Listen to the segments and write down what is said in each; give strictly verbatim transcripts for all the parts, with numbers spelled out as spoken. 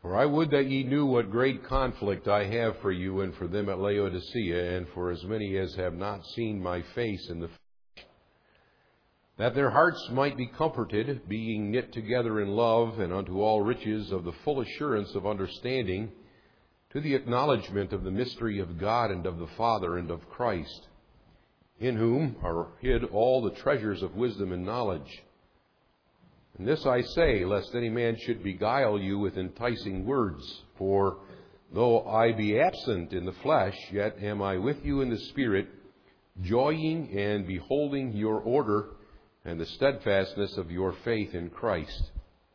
For I would that ye knew what great conflict I have for you and for them at Laodicea, and for as many as have not seen my face in the flesh, that their hearts might be comforted, being knit together in love, and unto all riches of the full assurance of understanding, to the acknowledgement of the mystery of God and of the Father and of Christ, in whom are hid all the treasures of wisdom and knowledge. And this I say, lest any man should beguile you with enticing words. For though I be absent in the flesh, yet am I with you in the Spirit, joying and beholding your order and the steadfastness of your faith in Christ.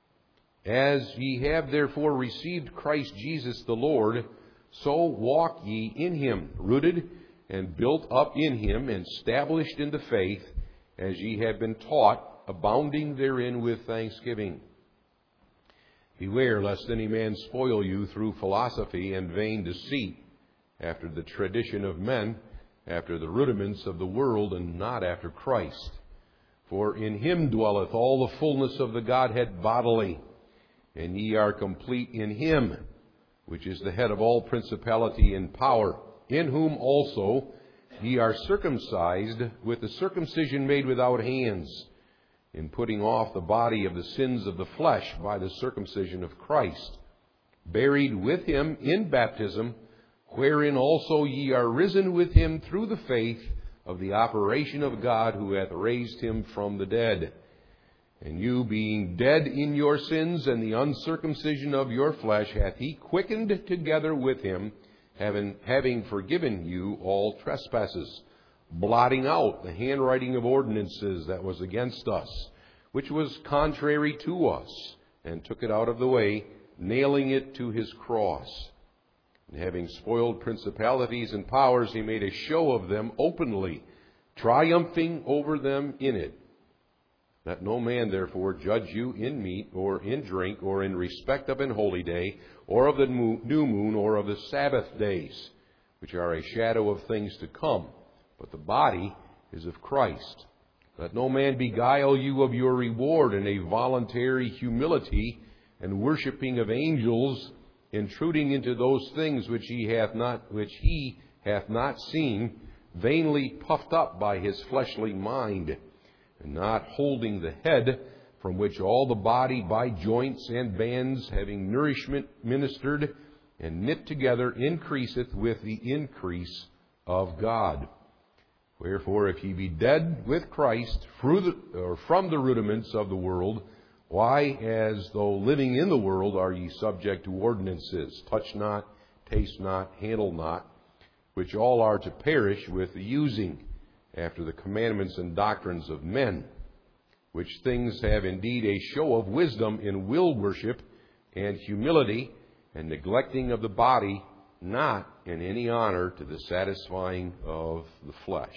As ye have therefore received Christ Jesus the Lord, so walk ye in him, rooted and built up in him, and established in the faith, as ye have been taught, abounding therein with thanksgiving. Beware lest any man spoil you through philosophy and vain deceit, after the tradition of men, after the rudiments of the world, and not after Christ. For in him dwelleth all the fullness of the Godhead bodily, and ye are complete in him, which is the head of all principality and power, in whom also ye are circumcised with the circumcision made without hands, in putting off the body of the sins of the flesh by the circumcision of Christ, buried with him in baptism, wherein also ye are risen with him through the faith of the operation of God, who hath raised him from the dead. And you, being dead in your sins and the uncircumcision of your flesh, hath he quickened together with him, having, having forgiven you all trespasses, blotting out the handwriting of ordinances that was against us, which was contrary to us, and took it out of the way, nailing it to his cross. And having spoiled principalities and powers, he made a show of them openly, triumphing over them in it. Let no man therefore judge you in meat, or in drink, or in respect of an holy day, or of the new moon, or of the Sabbath days, which are a shadow of things to come. But the body is of Christ. Let no man beguile you of your reward in a voluntary humility and worshipping of angels, intruding into those things which he hath not, which he hath not seen, vainly puffed up by his fleshly mind, and not holding the head, from which all the body by joints and bands, having nourishment ministered and knit together, increaseth with the increase of God. Wherefore, if ye be dead with Christ through the, or from the rudiments of the world, why, as though living in the world, are ye subject to ordinances? Touch not, taste not, handle not, which all are to perish with the using, after the commandments and doctrines of men, which things have indeed a show of wisdom in will worship and humility, and neglecting of the body, not in any honor to the satisfying of the flesh.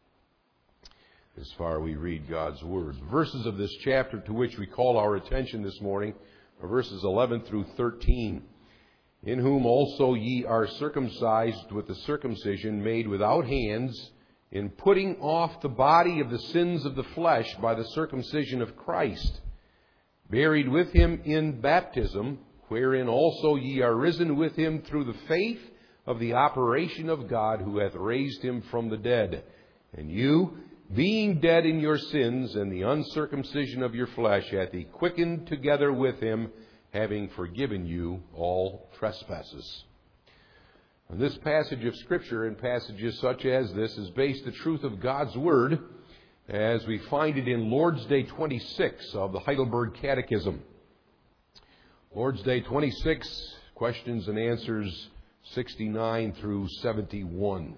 As far we read God's Word. Verses of this chapter to which we call our attention this morning are verses eleven through thirteen. In whom also ye are circumcised with the circumcision made without hands, in putting off the body of the sins of the flesh by the circumcision of Christ, buried with him in baptism, wherein also ye are risen with him through the faith of the operation of God, who hath raised him from the dead. And you, being dead in your sins and the uncircumcision of your flesh, hath he quickened together with him, having forgiven you all trespasses. And this passage of Scripture and passages such as this is based the truth of God's Word as we find it in Lord's Day twenty-six of the Heidelberg Catechism. Lord's Day twenty-six, questions and answers sixty-nine through seventy-one.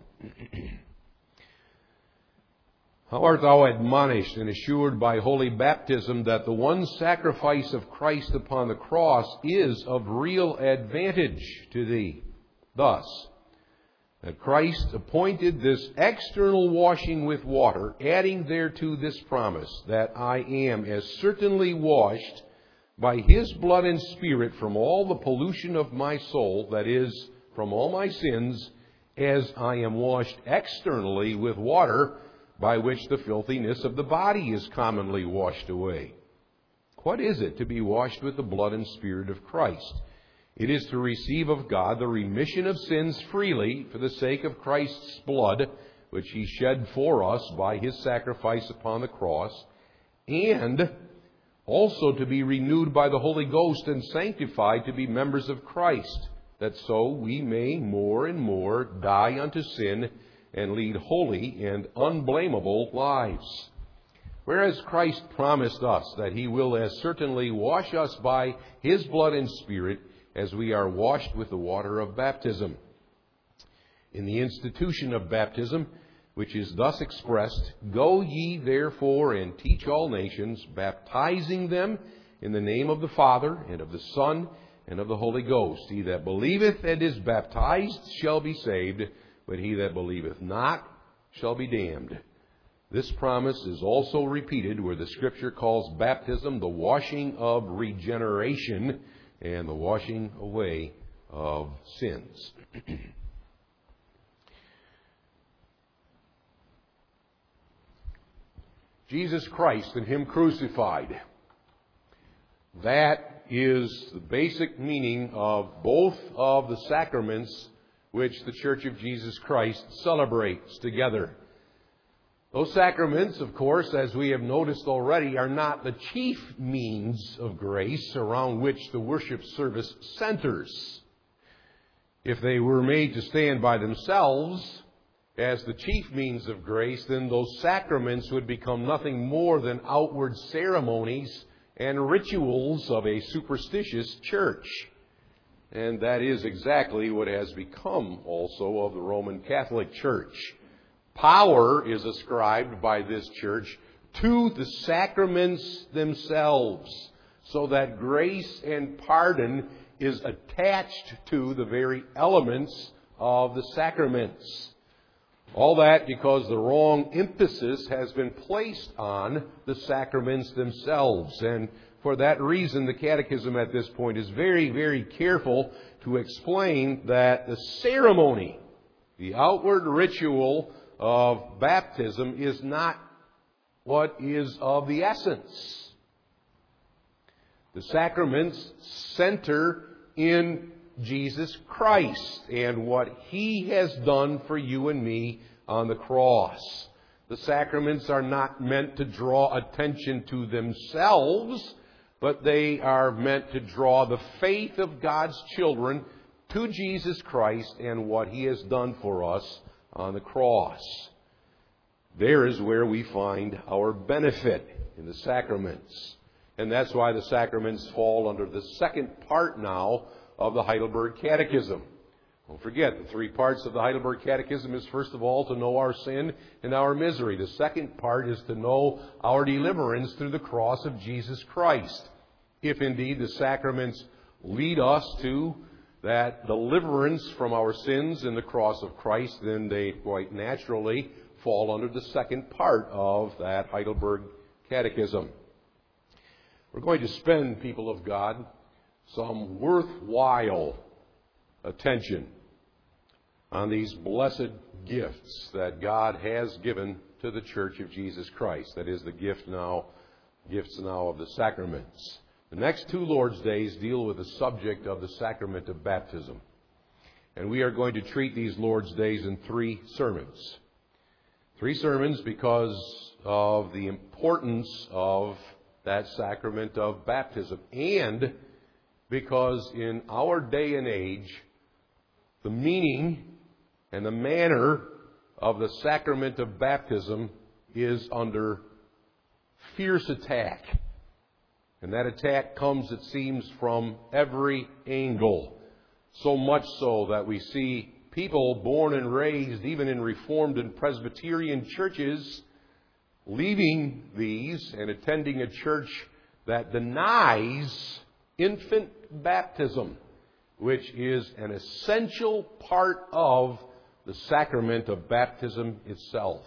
How art thou admonished and assured by holy baptism that the one sacrifice of Christ upon the cross is of real advantage to thee? Thus, that Christ appointed this external washing with water, adding thereto this promise, that I am as certainly washed by his blood and Spirit from all the pollution of my soul, that is, from all my sins, as I am washed externally with water, by which the filthiness of the body is commonly washed away. What is it to be washed with the blood and Spirit of Christ? It is to receive of God the remission of sins freely for the sake of Christ's blood, which He shed for us by His sacrifice upon the cross, and also to be renewed by the Holy Ghost and sanctified to be members of Christ, that so we may more and more die unto sin and lead holy and unblameable lives. Whereas Christ promised us that He will as certainly wash us by His blood and Spirit as we are washed with the water of baptism. In the institution of baptism, which is thus expressed, "Go ye therefore and teach all nations, baptizing them in the name of the Father, and of the Son, and of the Holy Ghost. He that believeth and is baptized shall be saved, but he that believeth not shall be damned." This promise is also repeated where the Scripture calls baptism the washing of regeneration and the washing away of sins. Jesus Christ and Him crucified. That is the basic meaning of both of the sacraments which the Church of Jesus Christ celebrates together. Those sacraments, of course, as we have noticed already, are not the chief means of grace around which the worship service centers. If they were made to stand by themselves as the chief means of grace, then those sacraments would become nothing more than outward ceremonies and rituals of a superstitious church. And that is exactly what has become also of the Roman Catholic Church. Power is ascribed by this church to the sacraments themselves, so that grace and pardon is attached to the very elements of the sacraments. All that because the wrong emphasis has been placed on the sacraments themselves. And for that reason, the Catechism at this point is very, very careful to explain that the ceremony, the outward ritual of baptism, is not what is of the essence. The sacraments center in Jesus Christ and what He has done for you and me on the cross. The sacraments are not meant to draw attention to themselves, but they are meant to draw the faith of God's children to Jesus Christ and what He has done for us on the cross. There is where we find our benefit in the sacraments. And that's why the sacraments fall under the second part now of the Heidelberg Catechism. Don't forget, the three parts of the Heidelberg Catechism is, first of all, to know our sin and our misery. The second part is to know our deliverance through the cross of Jesus Christ. If indeed the sacraments lead us to that deliverance from our sins in the cross of Christ, then they quite naturally fall under the second part of that Heidelberg Catechism. We're going to spend, people of God, some worthwhile attention on these blessed gifts that God has given to the Church of Jesus Christ. That is the gift now, gifts now of the sacraments. The next two Lord's Days deal with the subject of the sacrament of baptism. And we are going to treat these Lord's Days in three sermons. Three sermons because of the importance of that sacrament of baptism, and because in our day and age, the meaning and the manner of the sacrament of baptism is under fierce attack. And that attack comes, it seems, from every angle. So much so that we see people born and raised, even in Reformed and Presbyterian churches, leaving these and attending a church that denies infant baptism, which is an essential part of the sacrament of baptism itself.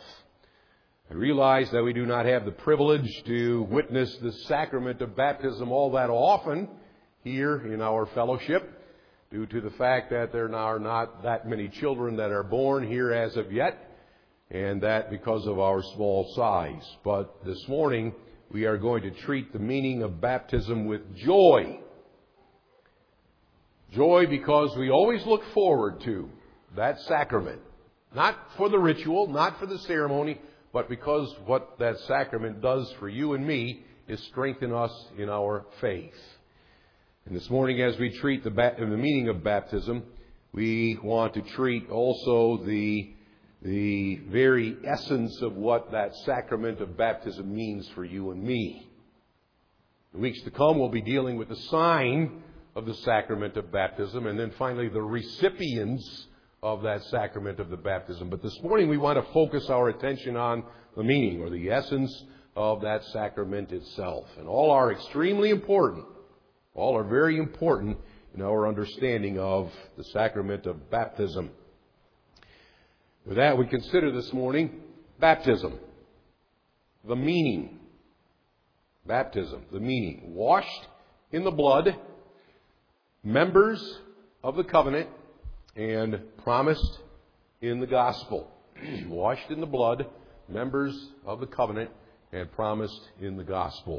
I realize that we do not have the privilege to witness the sacrament of baptism all that often here in our fellowship, due to the fact that there are not that many children that are born here as of yet, and that because of our small size. But this morning, we are going to treat the meaning of baptism with joy. Joy because we always look forward to that sacrament. Not for the ritual, not for the ceremony, but because what that sacrament does for you and me is strengthen us in our faith. And this morning, as we treat the, ba- the meaning of baptism, we want to treat also the, the very essence of what that sacrament of baptism means for you and me. In weeks to come, we'll be dealing with the sign of the sacrament of baptism, and then finally the recipients of that sacrament of the baptism. But this morning we want to focus our attention on the meaning or the essence of that sacrament itself. And all are extremely important. All are very important in our understanding of the sacrament of baptism. With that, we consider this morning baptism. The meaning. Baptism, the meaning. Washed in the blood, members of the covenant, and promised in the gospel. Washed in the blood, members of the covenant, and promised in the gospel.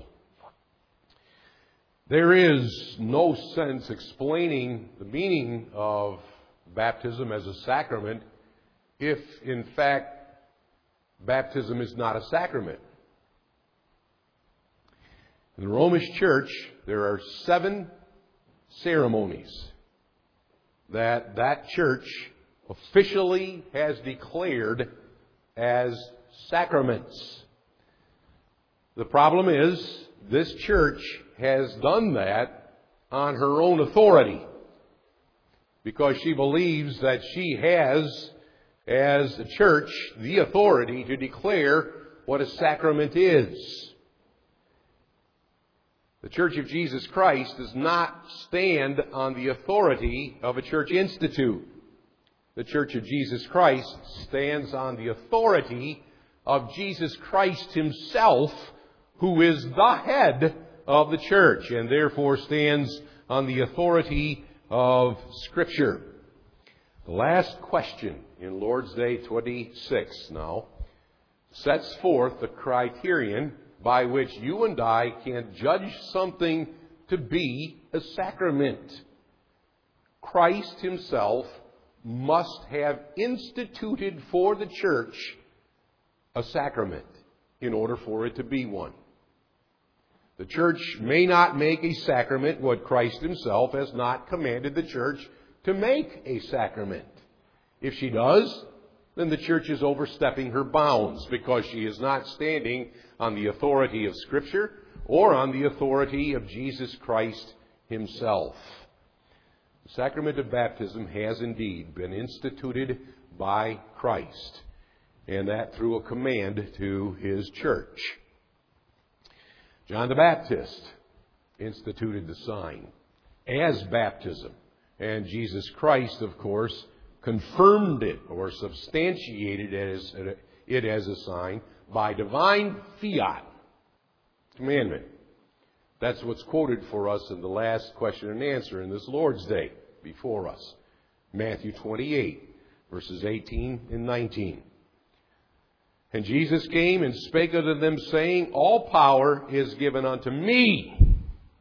There is no sense explaining the meaning of baptism as a sacrament if, in fact, baptism is not a sacrament. In the Romish Church, there are seven ceremonies that that church officially has declared as sacraments. The problem is, this church has done that on her own authority because she believes that she has, as a church, the authority to declare what a sacrament is. The Church of Jesus Christ does not stand on the authority of a church institute. The Church of Jesus Christ stands on the authority of Jesus Christ Himself, who is the head of the church, and therefore stands on the authority of Scripture. The last question in Lord's Day twenty-six now sets forth the criterion by which you and I can judge something to be a sacrament. Christ Himself must have instituted for the church a sacrament in order for it to be one. The church may not make a sacrament what Christ Himself has not commanded the church to make a sacrament. If she does, then the church is overstepping her bounds because she is not standing on the authority of Scripture or on the authority of Jesus Christ Himself. The sacrament of baptism has indeed been instituted by Christ, and that through a command to His church. John the Baptist instituted the sign as baptism, and Jesus Christ, of course, confirmed it or substantiated it as, it as a sign by divine fiat commandment. That's what's quoted for us in the last question and answer in this Lord's Day before us. Matthew twenty-eight, verses eighteen and nineteen. And Jesus came and spake unto them, saying, all power is given unto me.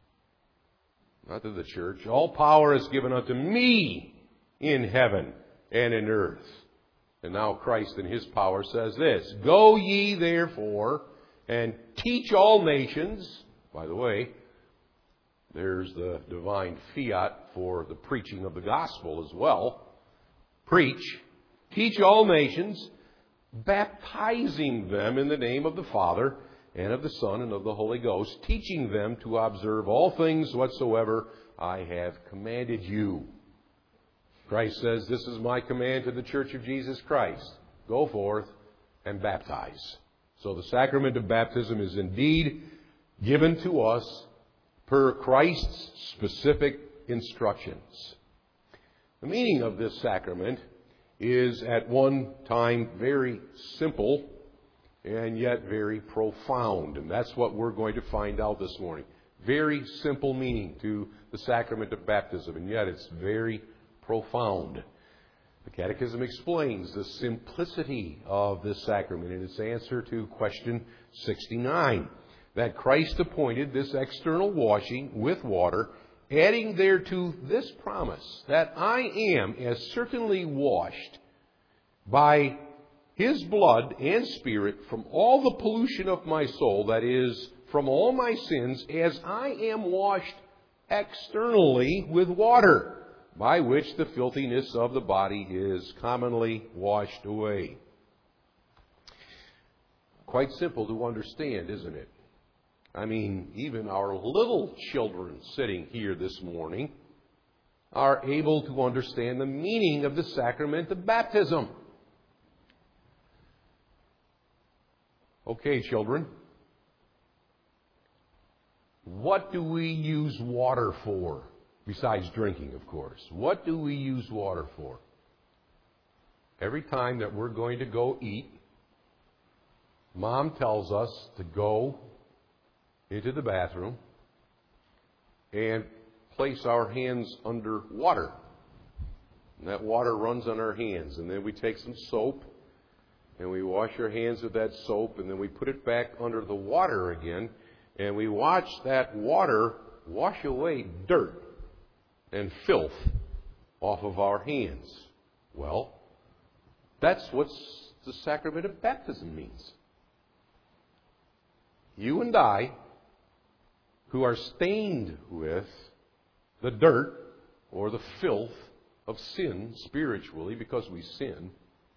Not to the church. All power is given unto me in heaven and in earth. And now Christ in His power says this, go ye therefore and teach all nations. By the way, there's the divine fiat for the preaching of the gospel as well. Preach, teach all nations, baptizing them in the name of the Father and of the Son and of the Holy Ghost, teaching them to observe all things whatsoever I have commanded you. Christ says, this is my command to the Church of Jesus Christ. Go forth and baptize. So the sacrament of baptism is indeed given to us per Christ's specific instructions. The meaning of this sacrament is at one time very simple and yet very profound. And that's what we're going to find out this morning. Very simple meaning to the sacrament of baptism, and yet it's very profound. The Catechism explains the simplicity of this sacrament in its answer to question sixty-nine. That Christ appointed this external washing with water adding thereto this promise, that I am as certainly washed by His blood and Spirit from all the pollution of my soul, that is, from all my sins, as I am washed externally with water, by which the filthiness of the body is commonly washed away. Quite simple to understand, isn't it? I mean, even our little children sitting here this morning are able to understand the meaning of the sacrament of baptism. Okay, children. What do we use water for? Besides drinking, of course. What do we use water for? Every time that we're going to go eat, Mom tells us to go into the bathroom and place our hands under water. And that water runs on our hands. And then we take some soap and we wash our hands with that soap, and then we put it back under the water again, and we watch that water wash away dirt and filth off of our hands. Well, that's what the sacrament of baptism means. You and I, who are stained with the dirt or the filth of sin spiritually because we sin,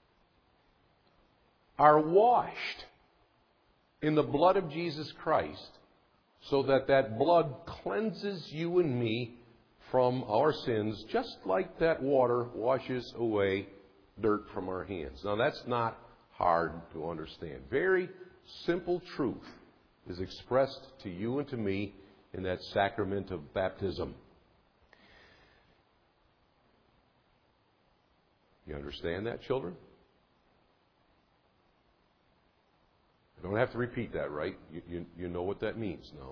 are washed in the blood of Jesus Christ, so that that blood cleanses you and me from our sins, just like that water washes away dirt from our hands. Now, that's not hard to understand. Very simple truth is expressed to you and to me in that sacrament of baptism. You understand that, children? I don't have to repeat that, right? You, you, you know what that means now.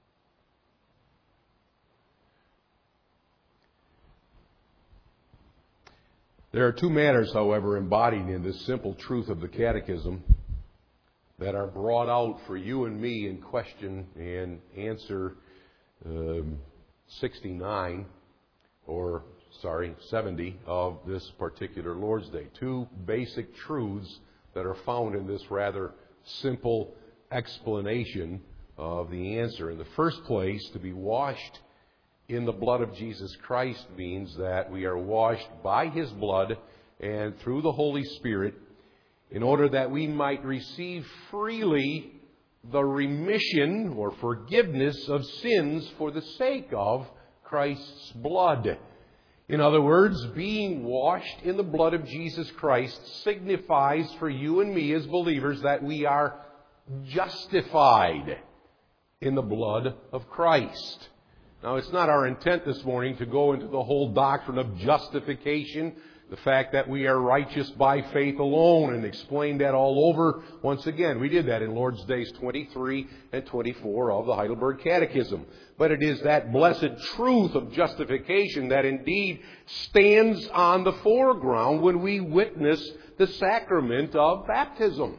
There are two matters, however, embodied in this simple truth of the Catechism that are brought out for you and me in question and answer um, sixty-nine, or sorry, seventy of this particular Lord's Day. Two basic truths that are found in this rather simple explanation of the answer. In the first place, to be washed in the blood of Jesus Christ means that we are washed by His blood and through the Holy Spirit in order that we might receive freely the remission or forgiveness of sins for the sake of Christ's blood. In other words, being washed in the blood of Jesus Christ signifies for you and me as believers that we are justified in the blood of Christ. Now, it's not our intent this morning to go into the whole doctrine of justification, the fact that we are righteous by faith alone, and explain that all over. Once again, we did that in Lord's Days twenty-three and twenty-four of the Heidelberg Catechism. But it is that blessed truth of justification that indeed stands on the foreground when we witness the sacrament of baptism.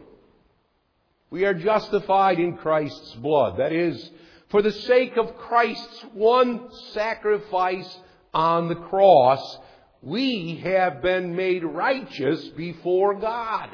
We are justified in Christ's blood. That is, for the sake of Christ's one sacrifice on the cross, we have been made righteous before God.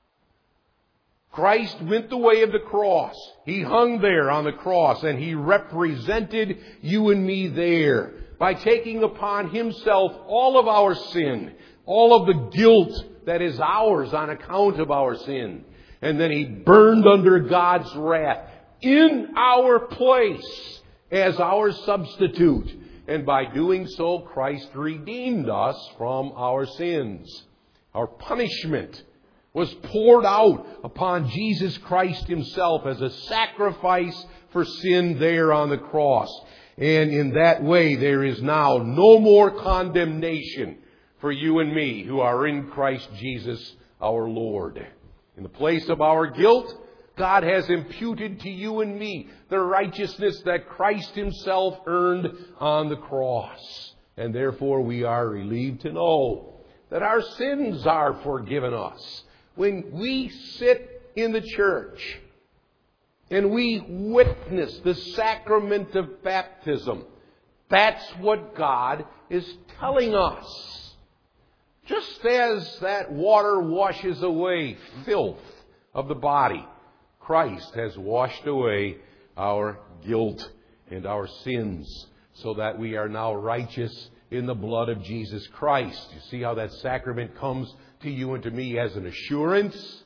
Christ went the way of the cross. He hung there on the cross, and He represented you and me there by taking upon Himself all of our sin, all of the guilt that is ours on account of our sin. And then He burned under God's wrath in our place as our substitute. And by doing so, Christ redeemed us from our sins. Our punishment was poured out upon Jesus Christ Himself as a sacrifice for sin there on the cross. And in that way, there is now no more condemnation for you and me who are in Christ Jesus our Lord. In the place of our guilt, God has imputed to you and me the righteousness that Christ Himself earned on the cross. And therefore we are relieved to know that our sins are forgiven us. When we sit in the church and we witness the sacrament of baptism, That's what God is telling us. Just as that water washes away filth of the body, Christ has washed away our guilt and our sins so that we are now righteous in the blood of Jesus Christ. You see how that sacrament comes to you and to me as an assurance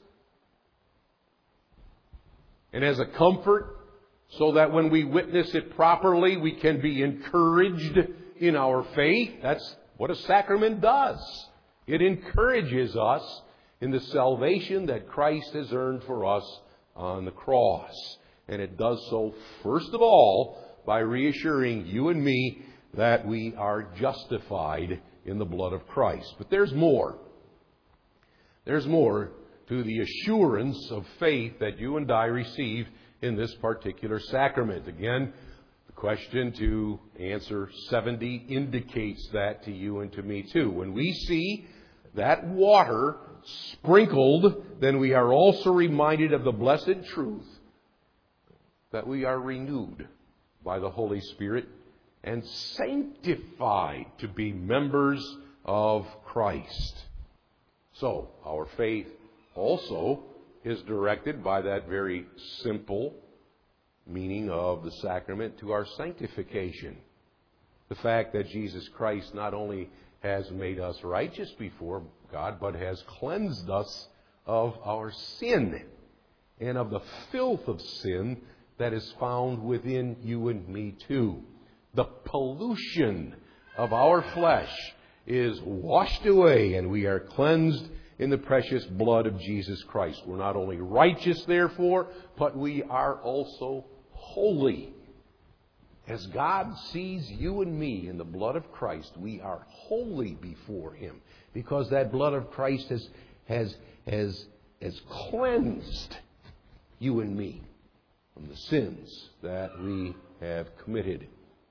and as a comfort, so that when we witness it properly, we can be encouraged in our faith. That's what a sacrament does. It encourages us in the salvation that Christ has earned for us on the cross. And it does so, first of all, by reassuring you and me that we are justified in the blood of Christ. But there's more. There's more to the assurance of faith that you and I receive in this particular sacrament. Again, the question to answer seventy indicates that to you and to me too. When we see that water sprinkled, then we are also reminded of the blessed truth that we are renewed by the Holy Spirit and sanctified to be members of Christ. So, our faith also is directed by that very simple meaning of the sacrament to our sanctification. The fact that Jesus Christ not only has made us righteous before God, but has cleansed us of our sin and of the filth of sin that is found within you and me too. The pollution of our flesh is washed away and we are cleansed in the precious blood of Jesus Christ. We're not only righteous, therefore, but we are also holy. As God sees you and me in the blood of Christ, we are holy before Him, because that blood of Christ has, has, has, has cleansed you and me from the sins that we have committed.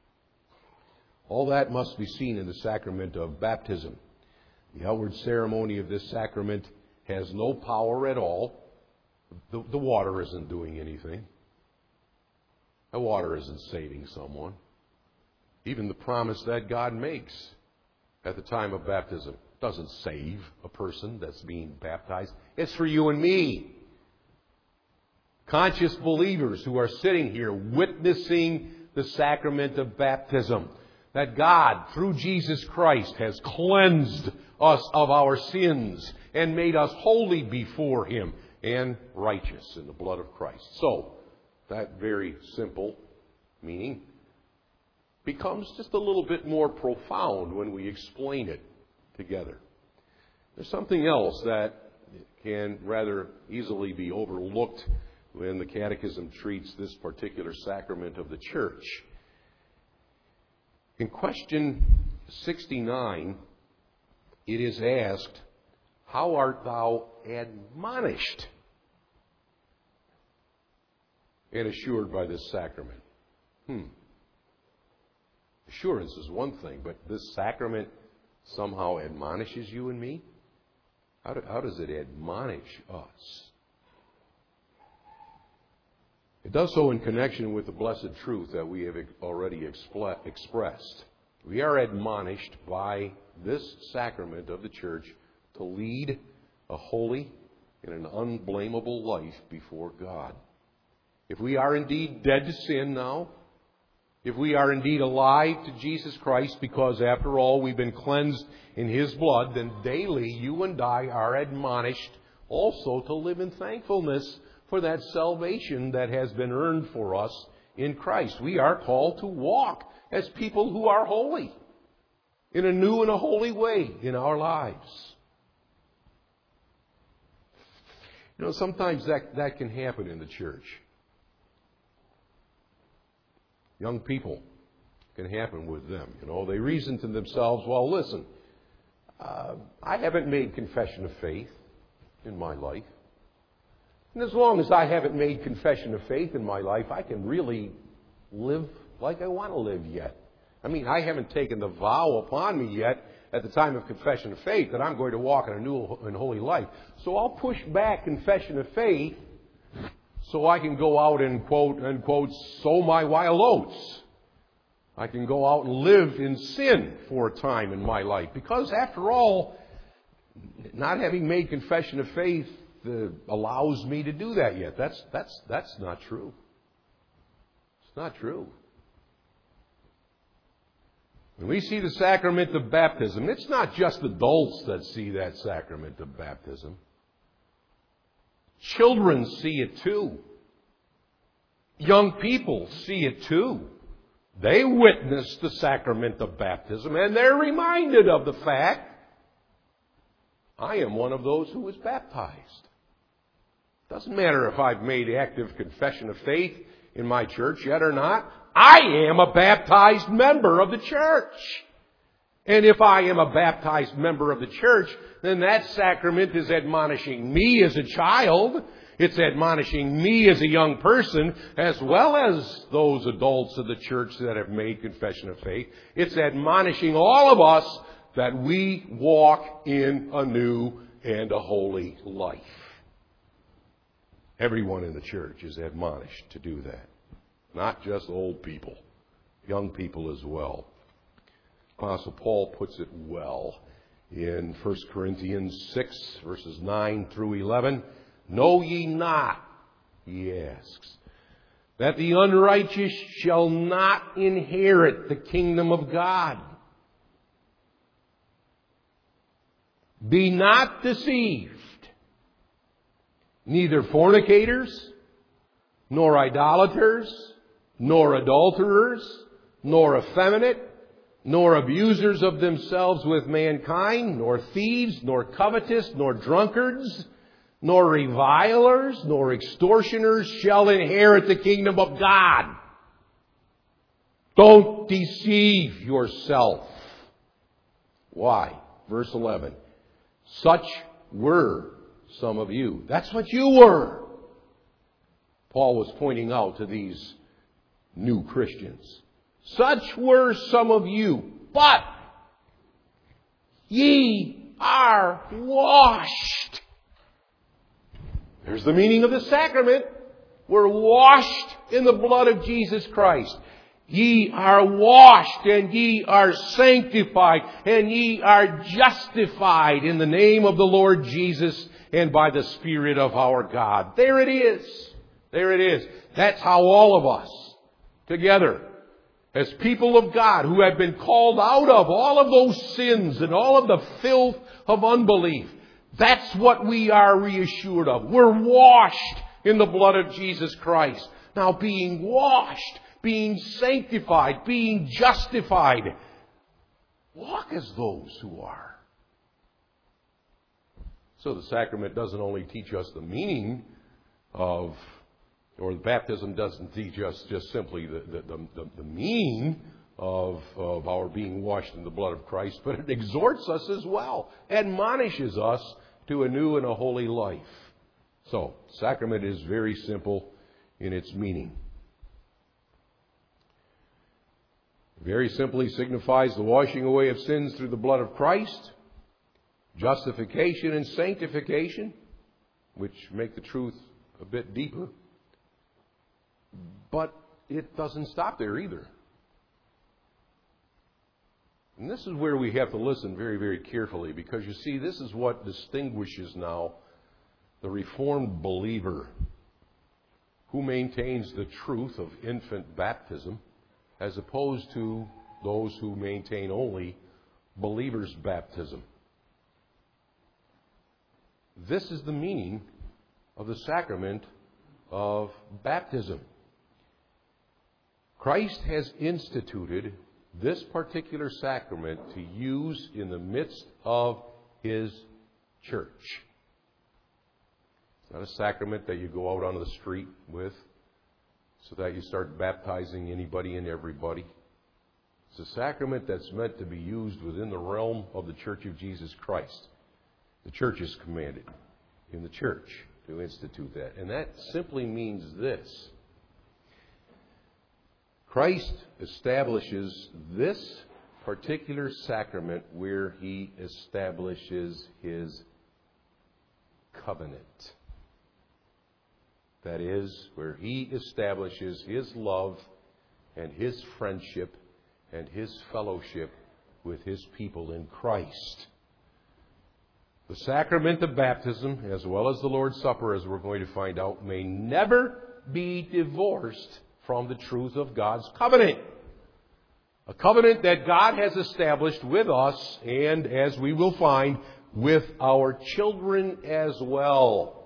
All that must be seen in the sacrament of baptism. The outward ceremony of this sacrament has no power at all. The, the water isn't doing anything. The water isn't saving someone. Even the promise that God makes at the time of baptism doesn't save a person that's being baptized. It's for you and me. Conscious believers who are sitting here witnessing the sacrament of baptism, that God, through Jesus Christ, has cleansed us of our sins and made us holy before Him and righteous in the blood of Christ. So, that very simple meaning becomes just a little bit more profound when we explain it together. There's something else that can rather easily be overlooked when the Catechism treats this particular sacrament of the Church. In question sixty-nine, it is asked, "How art thou admonished and assured by this sacrament?" Hmm. Assurance is one thing, but this sacrament somehow admonishes you and me? How, do, how does it admonish us? It does so in connection with the blessed truth that we have already expl- expressed. We are admonished by this sacrament of the Church to lead a holy and an unblameable life before God. If we are indeed dead to sin now, if we are indeed alive to Jesus Christ, because after all we've been cleansed in His blood, then daily you and I are admonished also to live in thankfulness for that salvation that has been earned for us in Christ. We are called to walk as people who are holy in a new and a holy way in our lives. You know, sometimes that, that can happen in the church. Young people, can happen with them. You know, they reason to themselves, well, listen, uh, I haven't made confession of faith in my life. And as long as I haven't made confession of faith in my life, I can really live like I want to live yet. I mean, I haven't taken the vow upon me yet at the time of confession of faith that I'm going to walk in a new and holy life. So I'll push back confession of faith so I can go out and, quote, unquote, sow my wild oats. I can go out and live in sin for a time in my life. Because after all, not having made confession of faith uh, allows me to do that yet. That's, that's, that's not true. It's not true. When we see the sacrament of baptism, it's not just adults that see that sacrament of baptism. Children see it too. Young people see it too. They witness the sacrament of baptism, and they're reminded of the fact, I am one of those who was baptized. Doesn't matter if I've made active confession of faith in my church yet or not. I am a baptized member of the church. And if I am a baptized member of the church, then that sacrament is admonishing me as a child. It's admonishing me as a young person, as well as those adults of the church that have made confession of faith. It's admonishing all of us that we walk in a new and a holy life. Everyone in the church is admonished to do that. Not just old people, young people as well. Apostle Paul puts it well in First Corinthians six, verses nine through eleven. Know ye not, he asks, that the unrighteous shall not inherit the kingdom of God? Be not deceived. Neither fornicators, nor idolaters, nor adulterers, nor effeminate, nor abusers of themselves with mankind, nor thieves, nor covetous, nor drunkards, nor revilers, nor extortioners shall inherit the kingdom of God. Don't deceive yourself. Why? Verse eleven. Such were some of you. That's what you were. Paul was pointing out to these new Christians. Such were some of you, but ye are washed. There's the meaning of the sacrament. We're washed in the blood of Jesus Christ. Ye are washed, and ye are sanctified, and ye are justified in the name of the Lord Jesus and by the Spirit of our God. There it is. There it is. That's how all of us, together, as people of God who have been called out of all of those sins and all of the filth of unbelief, that's what we are reassured of. We're washed in the blood of Jesus Christ. Now, being washed, being sanctified, being justified, walk as those who are. So the sacrament doesn't only teach us the meaning of, or the baptism doesn't teach us just simply the, the, the, the meaning of, of our being washed in the blood of Christ, but it exhorts us as well, admonishes us to a new and a holy life. So, sacrament is very simple in its meaning. Very simply signifies the washing away of sins through the blood of Christ, justification and sanctification, which make the truth a bit deeper. But it doesn't stop there either. And this is where we have to listen very, very carefully, because you see, this is what distinguishes now the Reformed believer who maintains the truth of infant baptism as opposed to those who maintain only believer's baptism. This is the meaning of the sacrament of baptism. Christ has instituted this particular sacrament to use in the midst of His church. It's not a sacrament that you go out on the street with so that you start baptizing anybody and everybody. It's a sacrament that's meant to be used within the realm of the Church of Jesus Christ. The church is commanded in the church to institute that. And that simply means this. Christ establishes this particular sacrament where He establishes His covenant. That is, where He establishes His love and His friendship and His fellowship with His people in Christ. The sacrament of baptism, as well as the Lord's Supper, as we're going to find out, may never be divorced from the truth of God's covenant. A covenant that God has established with us, and as we will find, with our children as well.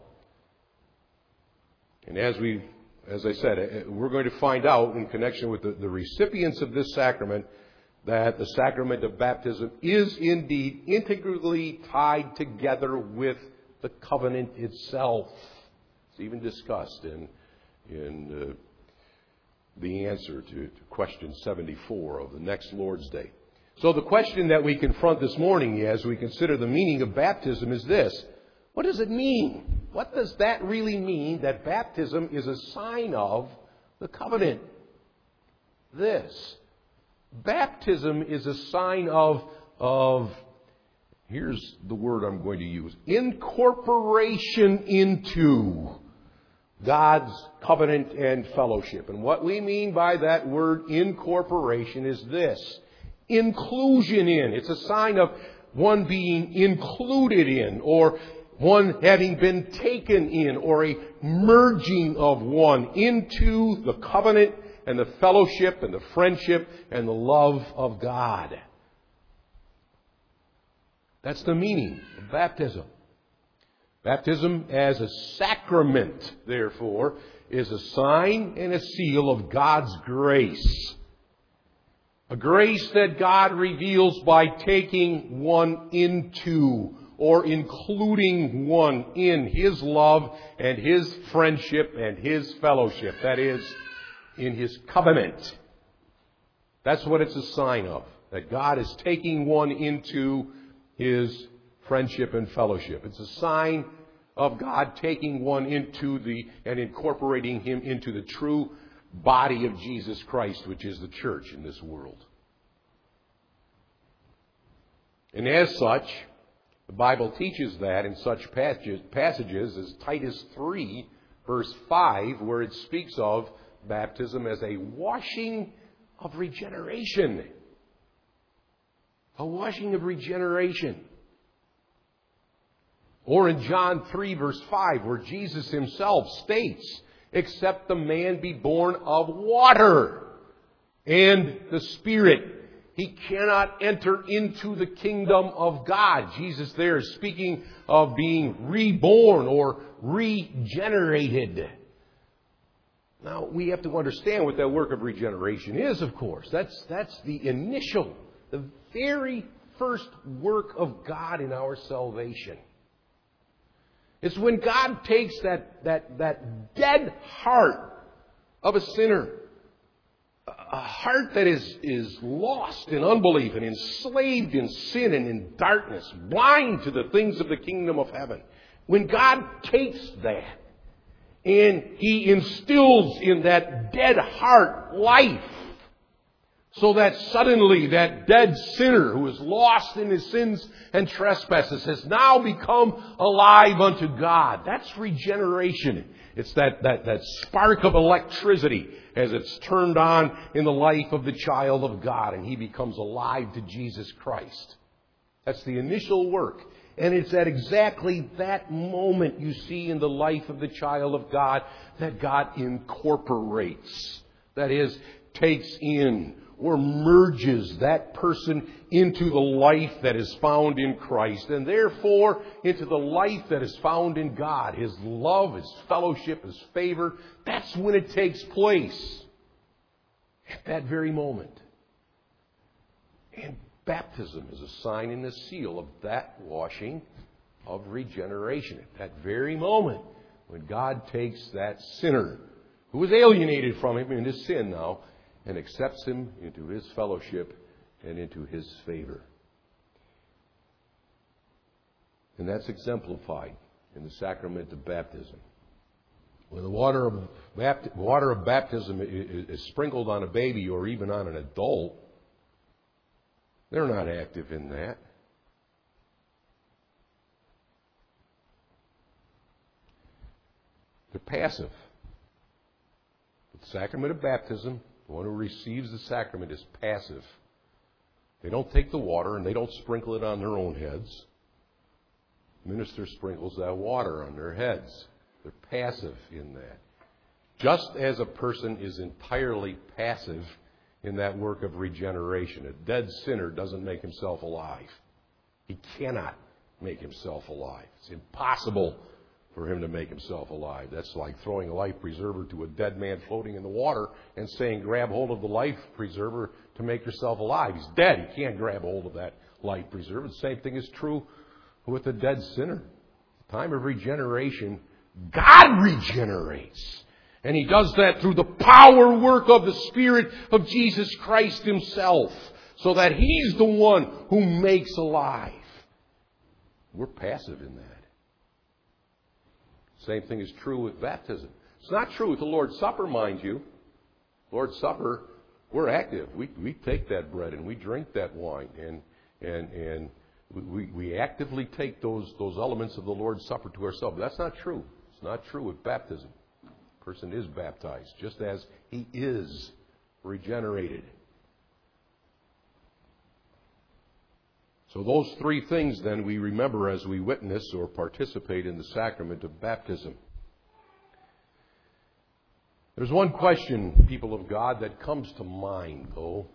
And as we, as I said, we're going to find out in connection with the, the recipients of this sacrament that the sacrament of baptism is indeed integrally tied together with the covenant itself. It's even discussed in in uh, the answer to, to question seventy-four of the next Lord's Day. So the question that we confront this morning as we consider the meaning of baptism is this. What does it mean? What does that really mean, that baptism is a sign of the covenant? This. Baptism is a sign of, of, here's the word I'm going to use, incorporation into God's covenant and fellowship. And what we mean by that word incorporation is this. Inclusion in. It's a sign of one being included in, or one having been taken in, or a merging of one into the covenant and the fellowship and the friendship and the love of God. That's the meaning of baptism. Baptism as a sacrament, therefore, is a sign and a seal of God's grace. A grace that God reveals by taking one into or including one in His love and His friendship and His fellowship. That is, in His covenant. That's what it's a sign of. That God is taking one into His friendship and fellowship. It's a sign of God taking one into the, and incorporating him into the true body of Jesus Christ, which is the church in this world. And as such, the Bible teaches that in such passages, passages as Titus three, verse five, where it speaks of baptism as a washing of regeneration. A washing of regeneration. Or in John three, verse five, where Jesus Himself states, except the man be born of water and the Spirit, he cannot enter into the kingdom of God. Jesus there is speaking of being reborn or regenerated. Now, we have to understand what that work of regeneration is, of course. That's, that's the initial, the very first work of God in our salvation. It's when God takes that, that, that dead heart of a sinner, a heart that is, is lost in unbelief and enslaved in sin and in darkness, blind to the things of the kingdom of heaven. When God takes that and He instills in that dead heart life, so that suddenly that dead sinner who is lost in his sins and trespasses has now become alive unto God. That's regeneration. It's that, that, that spark of electricity as it's turned on in the life of the child of God and he becomes alive to Jesus Christ. That's the initial work. And it's at exactly that moment you see in the life of the child of God that God incorporates. That is, takes in or merges that person into the life that is found in Christ, and therefore into the life that is found in God, His love, His fellowship, His favor. That's when it takes place, at that very moment. And baptism is a sign and a seal of that washing of regeneration. At that very moment, when God takes that sinner who was alienated from Him in his sin now, and accepts him into His fellowship and into His favor. And that's exemplified in the sacrament of baptism. When the water of, bapt- water of baptism is, is sprinkled on a baby or even on an adult, they're not active in that. They're passive. The sacrament of baptism, the one who receives the sacrament is passive. They don't take the water and they don't sprinkle it on their own heads. The minister sprinkles that water on their heads. They're passive in that. Just as a person is entirely passive in that work of regeneration. A dead sinner doesn't make himself alive. He cannot make himself alive. It's impossible for him to make himself alive. That's like throwing a life preserver to a dead man floating in the water and saying, grab hold of the life preserver to make yourself alive. He's dead. He can't grab hold of that life preserver. The same thing is true with a dead sinner. At the time of regeneration, God regenerates. And He does that through the power work of the Spirit of Jesus Christ Himself, so that He's the one who makes alive. We're passive in that. Same thing is true with baptism. It's not true with the Lord's Supper, mind you. Lord's Supper, we're active. We we take that bread and we drink that wine, and and and we we actively take those those elements of the Lord's Supper to ourselves. That's not true. It's not true with baptism. A person is baptized just as he is regenerated. So those three things then we remember as we witness or participate in the sacrament of baptism. There's one question, people of God, that comes to mind, though,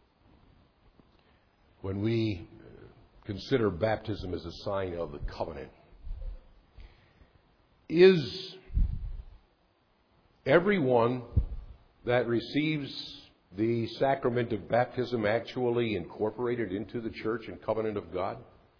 when we consider baptism as a sign of the covenant. Is everyone that receives the sacrament of baptism actually incorporated into the church and covenant of God?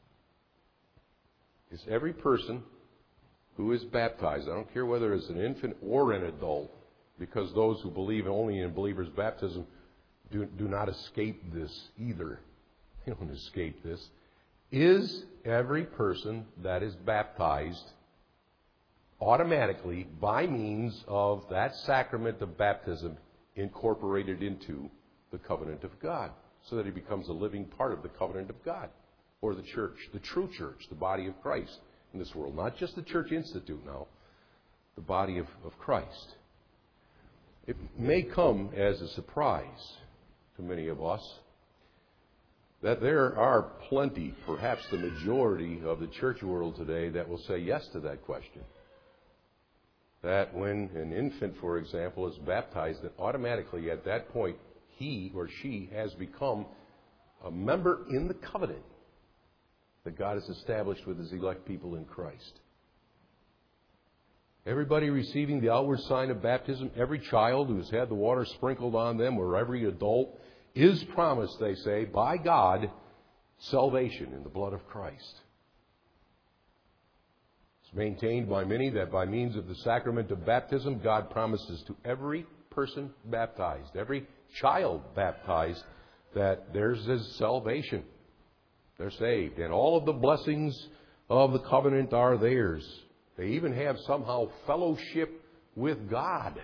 Is every person who is baptized, I don't care whether it's an infant or an adult, because those who believe only in believers' baptism do, do not escape this either. They don't escape this. Is every person that is baptized automatically, by means of that sacrament of baptism, incorporated into the covenant of God, so that he becomes a living part of the covenant of God, or the church, the true church, the body of Christ in this world? Not just the Church Institute now, the body of, of Christ. It may come as a surprise to many of us that there are plenty, perhaps the majority of the church world today, that will say yes to that question. That when an infant, for example, is baptized, that automatically at that point he or she has become a member in the covenant that God has established with His elect people in Christ. Everybody receiving the outward sign of baptism, every child who has had the water sprinkled on them, or every adult, is promised, they say, by God, salvation in the blood of Christ. It's maintained by many that by means of the sacrament of baptism, God promises to every person baptized, every child baptized, that theirs is salvation. They're saved. And all of the blessings of the covenant are theirs. They even have somehow fellowship with God.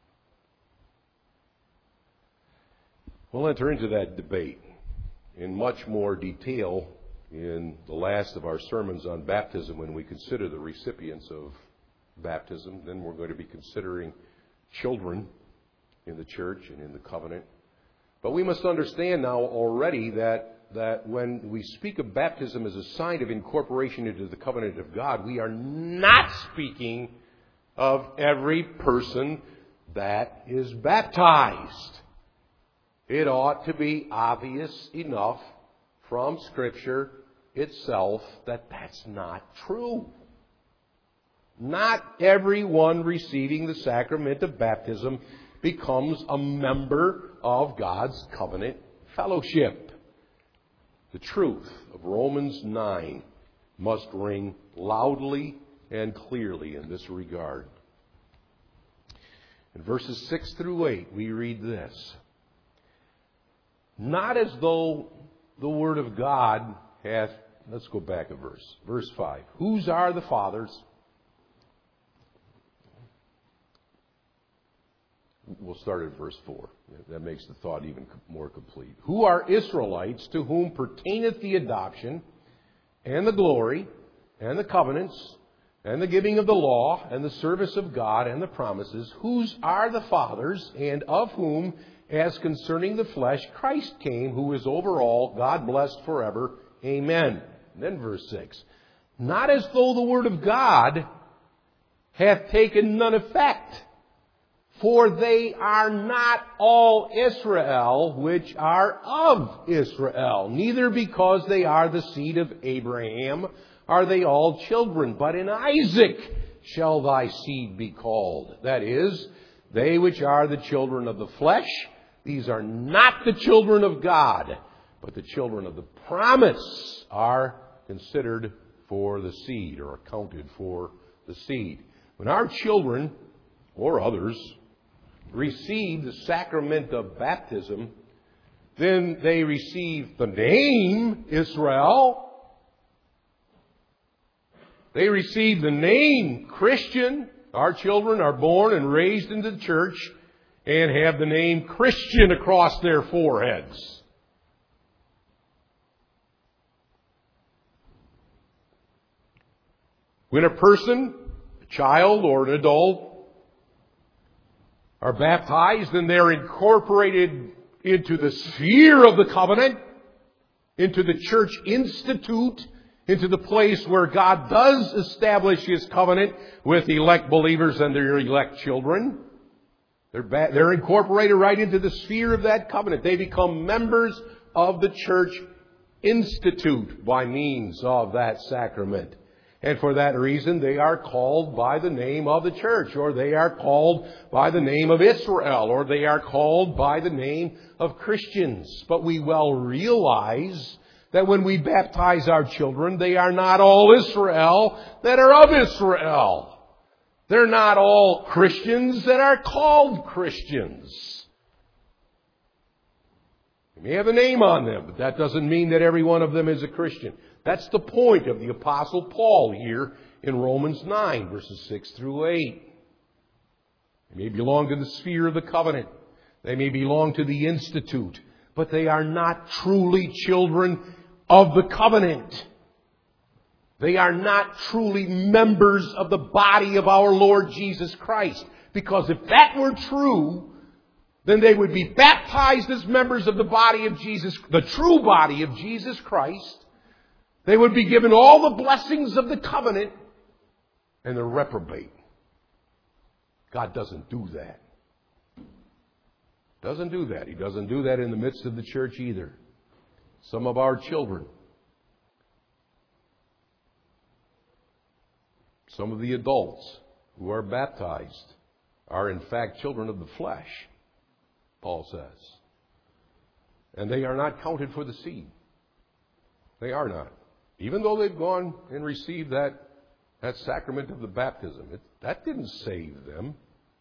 We'll enter into that debate in much more detail in the last of our sermons on baptism, when we consider the recipients of baptism. Then we're going to be considering children in the church and in the covenant. But we must understand now already that, that when we speak of baptism as a sign of incorporation into the covenant of God, we are not speaking of every person that is baptized. It ought to be obvious enough from Scripture itself that that's not true. Not everyone receiving the sacrament of baptism becomes a member of God's covenant fellowship. The truth of Romans nine must ring loudly and clearly in this regard. In verses six through eight, we read this. Not as though the Word of God hath... Let's go back a verse. Verse five. Whose are the fathers? We'll start at verse four. That makes the thought even more complete. Who are Israelites, to whom pertaineth the adoption, and the glory, and the covenants, and the giving of the law, and the service of God, and the promises, whose are the fathers, and of whom as concerning the flesh, Christ came, who is over all, God blessed forever. Amen. And then verse six. Not as though the word of God hath taken none effect. For they are not all Israel which are of Israel, neither because they are the seed of Abraham are they all children, but in Isaac shall thy seed be called. That is, they which are the children of the flesh, these are not the children of God, but the children of the promise are considered for the seed, or accounted for the seed. When our children, or others, receive the sacrament of baptism, then they receive the name Israel. They receive the name Christian. Our children are born and raised into the church and have the name Christian across their foreheads. When a person, a child or an adult, are baptized, then they're incorporated into the sphere of the covenant, into the church institute, into the place where God does establish His covenant with elect believers and their elect children. They're, ba- they're incorporated right into the sphere of that covenant. They become members of the church institute by means of that sacrament. And for that reason, they are called by the name of the church, or they are called by the name of Israel, or they are called by the name of Christians. But we well realize that when we baptize our children, they are not all Israel that are of Israel. They're not all Christians that are called Christians. They may have a name on them, but that doesn't mean that every one of them is a Christian. That's the point of the Apostle Paul here in Romans nine, verses six through eight. They may belong to the sphere of the covenant. They may belong to the institute, but they are not truly children of the covenant. They are not truly members of the body of our Lord Jesus Christ. Because if that were true, then they would be baptized as members of the body of Jesus, the true body of Jesus Christ. They would be given all the blessings of the covenant, and they're reprobate. God doesn't do that. Doesn't do that. He doesn't do that in the midst of the church either. Some of our children, some of the adults who are baptized are in fact children of the flesh, Paul says. And they are not counted for the seed. They are not. Even though they've gone and received that, that sacrament of the baptism, it, that didn't save them.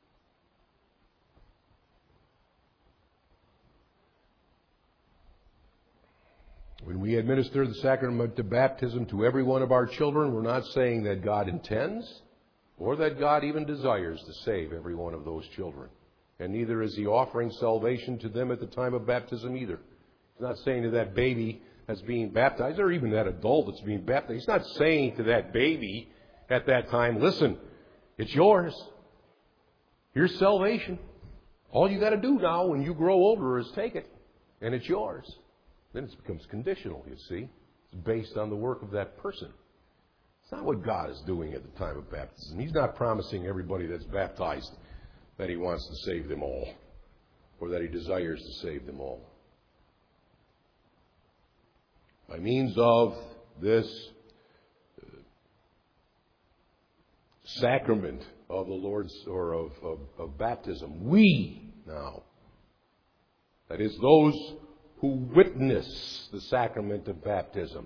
When we administer the sacrament of baptism to every one of our children, we're not saying that God intends or that God even desires to save every one of those children. And neither is He offering salvation to them at the time of baptism either. He's not saying to that baby that's being baptized, or even that adult that's being baptized, He's not saying to that baby at that time, listen, it's yours. Here's salvation. All you got to do now when you grow older is take it, and it's yours. Then it becomes conditional, you see. It's based on the work of that person. It's not what God is doing at the time of baptism. He's not promising everybody that's baptized that He wants to save them all, or that He desires to save them all. By means of this sacrament of the Lord's, or of, of, of baptism, we now, that is, those who witness the sacrament of baptism,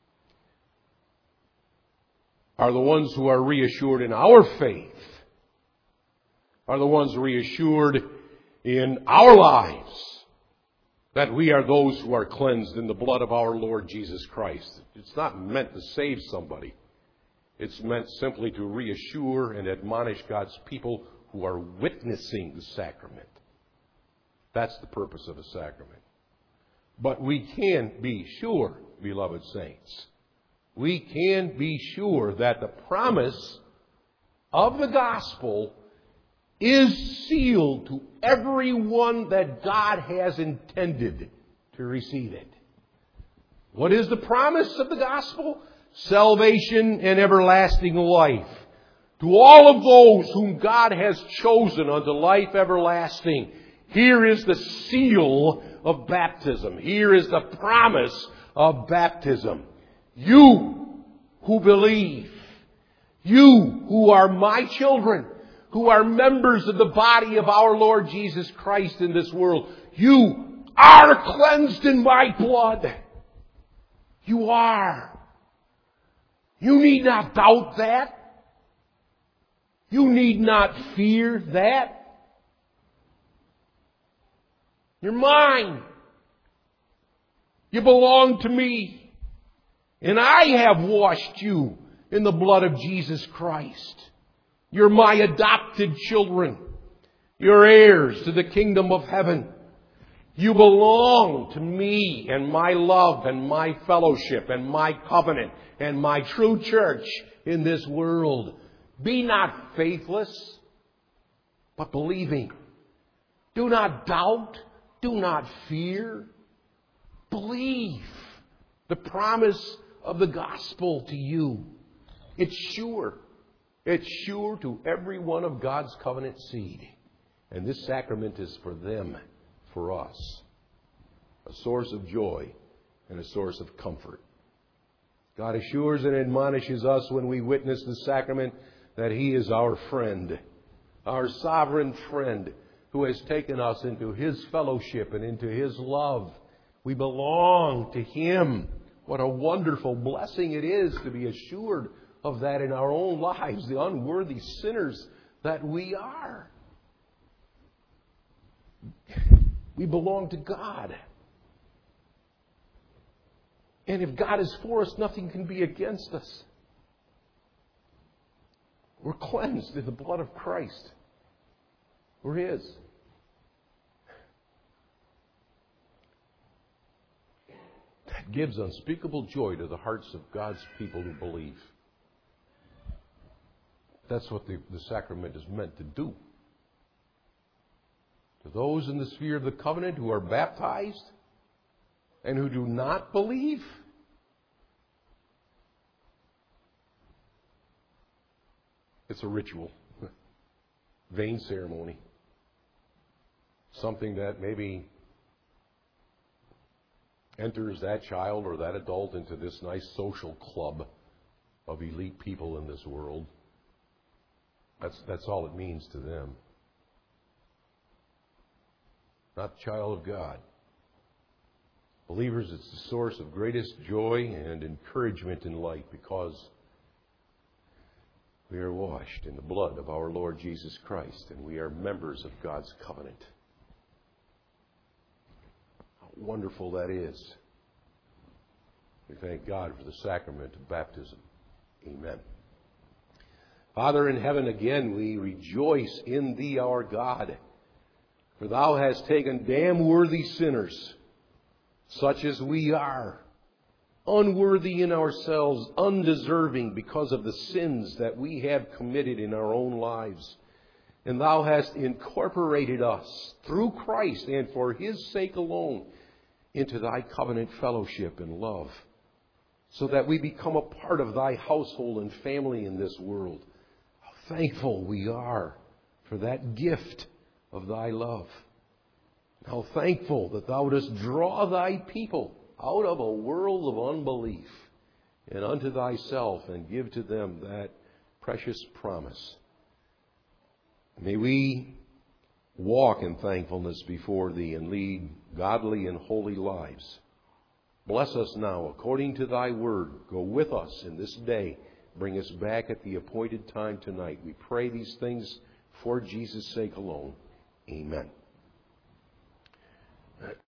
are the ones who are reassured in our faith, are the ones reassured in our lives, that we are those who are cleansed in the blood of our Lord Jesus Christ. It's not meant to save somebody. It's meant simply to reassure and admonish God's people who are witnessing the sacrament. That's the purpose of a sacrament. But we can be sure, beloved saints, we can be sure that the promise of the gospel is sealed to everyone that God has intended to receive it. What is the promise of the gospel? Salvation and everlasting life. To all of those whom God has chosen unto life everlasting, here is the seal of baptism. Here is the promise of baptism. You who believe, you who are my children, who are members of the body of our Lord Jesus Christ in this world, you are cleansed in my blood. You are. You need not doubt that. You need not fear that. You're mine. You belong to me. And I have washed you in the blood of Jesus Christ. You're my adopted children. You're heirs to the kingdom of heaven. You belong to me and my love and my fellowship and my covenant and my true church in this world. Be not faithless, but believing. Do not doubt. Do not fear. Believe the promise of the gospel to you. It's sure. It's sure to every one of God's covenant seed. And this sacrament is for them, for us. A source of joy and a source of comfort. God assures and admonishes us when we witness the sacrament that He is our friend, our sovereign friend, who has taken us into His fellowship and into His love. We belong to Him. What a wonderful blessing it is to be assured of that in our own lives, the unworthy sinners that we are. We belong to God. And if God is for us, nothing can be against us. We're cleansed in the blood of Christ. We're His. That gives unspeakable joy to the hearts of God's people who believe. That's what the, the sacrament is meant to do. To those in the sphere of the covenant who are baptized and who do not believe, it's a ritual, vain ceremony, something that maybe enters that child or that adult into this nice social club of elite people in this world. That's, that's all it means to them. Not the child of God. Believers, it's the source of greatest joy and encouragement in life because we are washed in the blood of our Lord Jesus Christ and we are members of God's covenant. How wonderful that is. We thank God for the sacrament of baptism. Amen. Father in heaven, again we rejoice in Thee, our God, for Thou hast taken damn worthy sinners, such as we are, unworthy in ourselves, undeserving because of the sins that we have committed in our own lives. And Thou hast incorporated us through Christ and for His sake alone into Thy covenant fellowship and love, so that we become a part of Thy household and family in this world. How thankful we are for that gift of Thy love. How thankful that Thou dost draw Thy people out of a world of unbelief and unto Thyself and give to them that precious promise. May we walk in thankfulness before Thee and lead godly and holy lives. Bless us now according to Thy word. Go with us in this day. Bring us back at the appointed time tonight. We pray these things for Jesus' sake alone. Amen.